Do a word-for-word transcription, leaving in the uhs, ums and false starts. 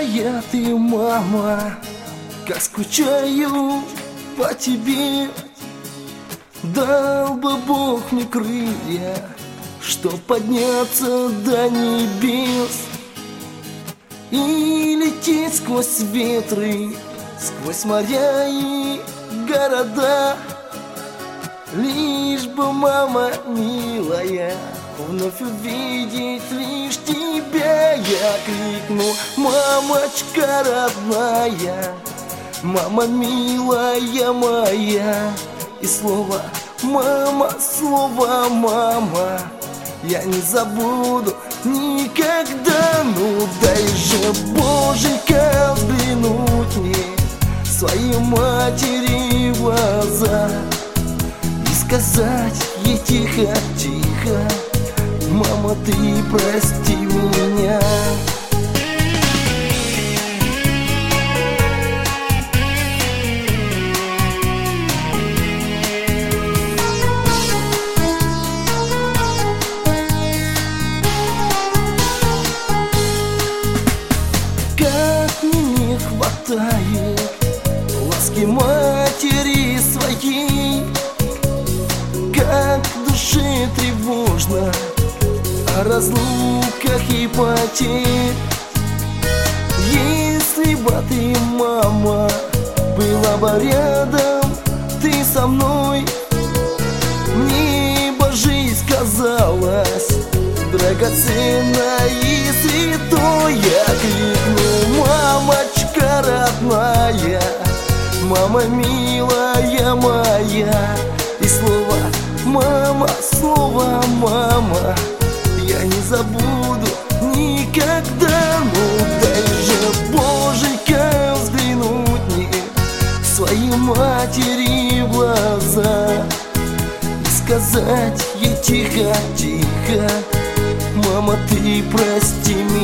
Милая ты, мама, как скучаю по тебе. Дал бы Бог мне крылья, чтоб подняться до небес и лететь сквозь ветры, сквозь моря и города. Лишь бы, мама милая, вновь увидеть лишь тебя. Я крикну: мамочка родная, мама милая моя. И слово мама, слово мама я не забуду никогда. Ну дай же, Боженька, взглянуть мне своей матери в глаза и сказать ей тихо-тихо: мама, ты прости меня. Как мне не хватает ласки матери своей, как душе тревожно о разлуках и потерь. Если бы ты, мама, была бы рядом, ты со мной, мне бы жизнь казалась драгоценной и святой. Я крикну: мамочка родная, мама милая моя. И слово мама, слово мама я не забуду никогда. Ну дай же, Боженька, взглянуть мне своей матери в глаза и сказать ей тихо-тихо: мама, ты прости меня.